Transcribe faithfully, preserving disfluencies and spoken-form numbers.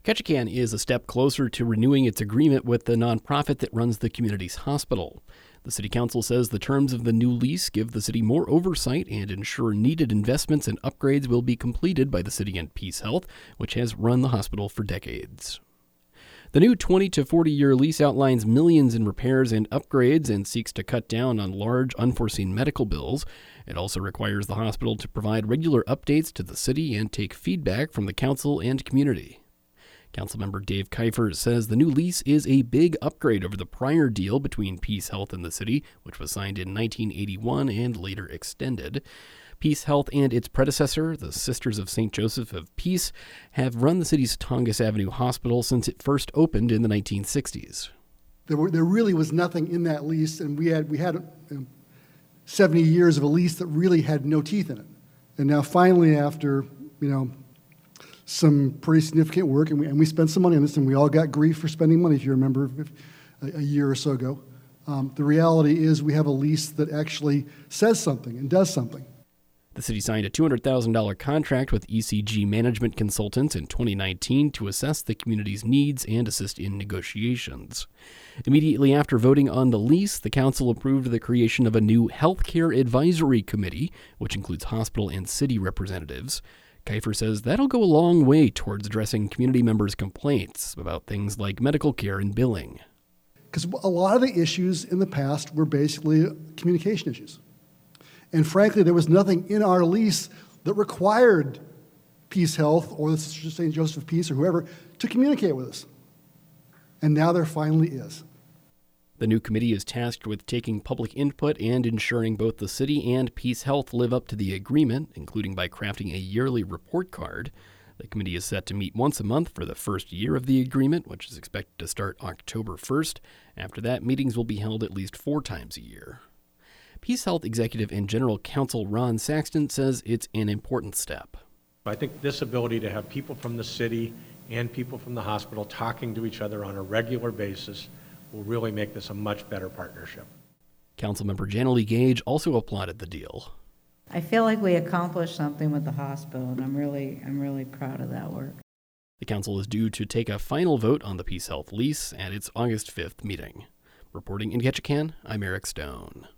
Ketchikan is a step closer to renewing its agreement with the nonprofit that runs the community's hospital. The city council says the terms of the new lease give the city more oversight and ensure needed investments and upgrades will be completed by the city and Peace Health, which has run the hospital for decades. The new twenty to forty year lease outlines millions in repairs and upgrades and seeks to cut down on large unforeseen medical bills. It also requires the hospital to provide regular updates to the city and take feedback from the council and community. Councilmember Dave Kiefer says the new lease is a big upgrade over the prior deal between Peace Health and the city, which was signed in nineteen eighty-one and later extended. Peace Health and its predecessor, the Sisters of Saint Joseph of Peace, have run the city's Tongass Avenue Hospital since it first opened in the nineteen sixties. There, were, there really was nothing in that lease, and we had we had you know, seventy years of a lease that really had no teeth in it. And now finally, after you know. some pretty significant work, and we, and we spent some money on this, and we all got grief for spending money, if you remember, a, a year or so ago. Um, the reality is we have a lease that actually says something and does something. The city signed a two hundred thousand dollars contract with E C G Management Consultants in twenty nineteen to assess the community's needs and assist in negotiations. Immediately after voting on the lease, the council approved the creation of a new Healthcare Advisory Committee, which includes hospital and city representatives. Kiefer says that'll go a long way towards addressing community members' complaints about things like medical care and billing. Because a lot of the issues in the past were basically communication issues. And frankly, there was nothing in our lease that required Peace Health or the Sisters of Saint Joseph of Peace or whoever to communicate with us. And now there finally is. The new committee is tasked with taking public input and ensuring both the city and Peace Health live up to the agreement, including by crafting a yearly report card. The committee is set to meet once a month for the first year of the agreement, which is expected to start October first. After that, meetings will be held at least four times a year. Peace Health Executive and General Counsel Ron Saxton says it's an important step. I think this ability to have people from the city and people from the hospital talking to each other on a regular basis will really make this a much better partnership. Councilmember Janilee Gage also applauded the deal. I feel like we accomplished something with the hospital, and I'm really, I'm really proud of that work. The council is due to take a final vote on the Peace Health lease at its August fifth meeting. Reporting in Ketchikan, I'm Eric Stone.